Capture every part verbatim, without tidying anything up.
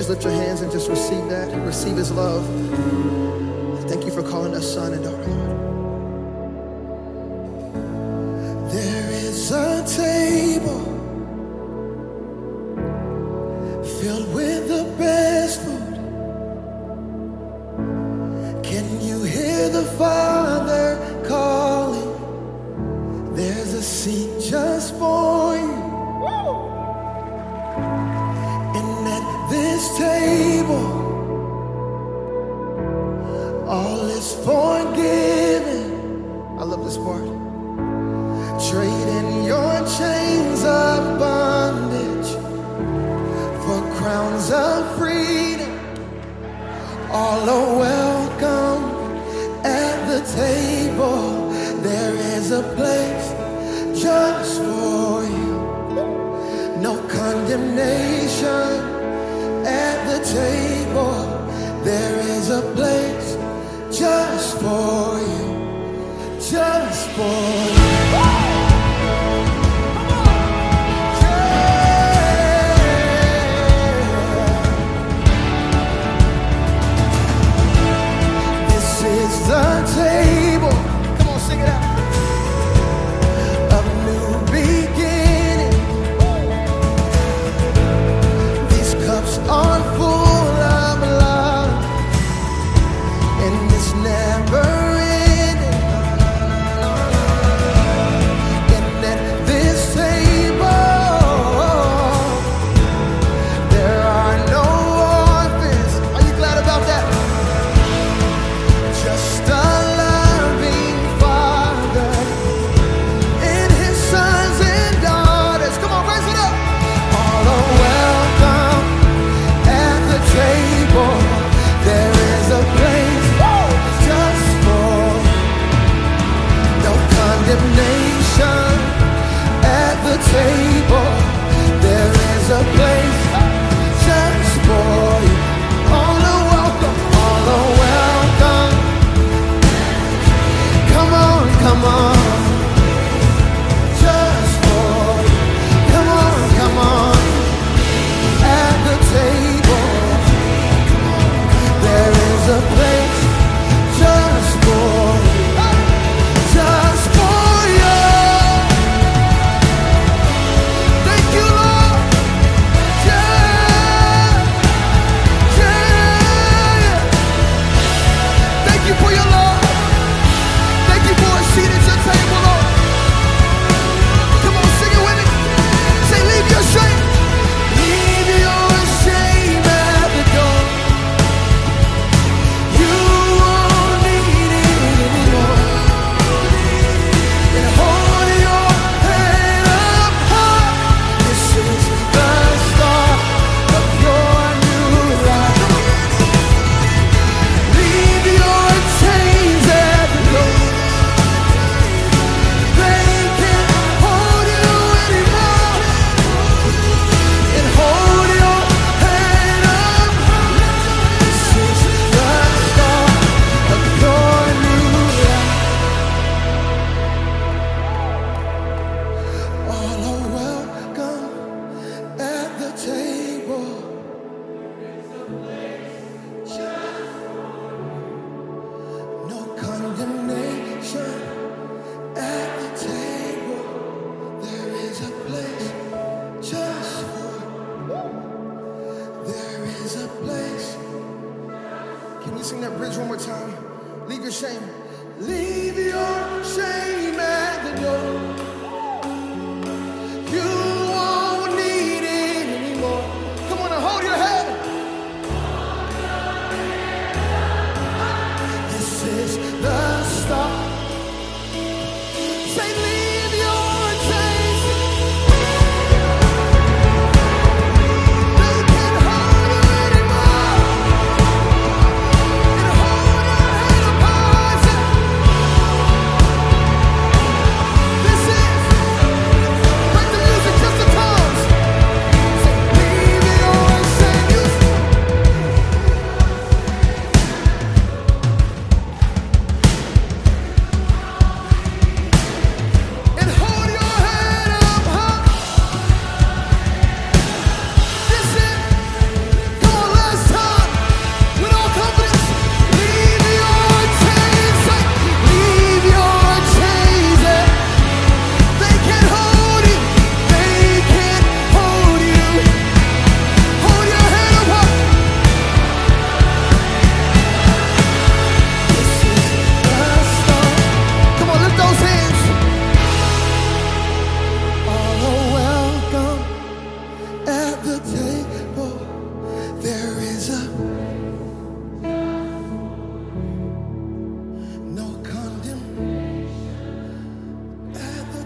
just lift your hands and just receive that? Receive his love. Thank you for calling us son and daughter, Lord. There is a table filled with the best food. Can you hear the Father calling? There's a seat just for you. And at this table, all is forgiven. I love this part. Trading your chains of bondage for crowns of freedom. All are welcome at the table. There is a place just for you. No condemnation at the table. There is a place just for you. Just for you. The table, come on, sing it out, of new beginning. These cups are full of love, and it's never ending. And at this table, there are no orphans. Are you glad about that? Just a loving Father and his sons and daughters. Come on, raise it up. All are welcome at the table. There is a place just for no condemnation at the table. There is a place just for you. All are welcome. All are welcome. Come on, come on, just for you. Come on, come on, at the table. There is a place just for you, just for you. Thank you, Lord. Yeah, yeah. Thank you for your love. Thank you for a seat at your table, Lord. Come on, sing it with me. Say, leave your shame. Leave your shame at the door. You won't need it anymore. And hold your head up high. This is the start of your new life. Leave your chains at the door. They can't hold you anymore. And hold your head up. This is the start of your new life. All are welcome at the table. No condemnation at the table. There is a place just for. There is a place. Can we sing that bridge one more time? Leave your shame. Leave your shame at the door. You won't need it anymore. Come on and hold your head. This is the start. Say, leave your chains. They can't hold you anymore. And hold your head up high. Say,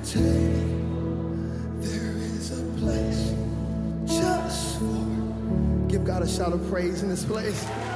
take. There is a place just for. Give God a shout of praise in this place.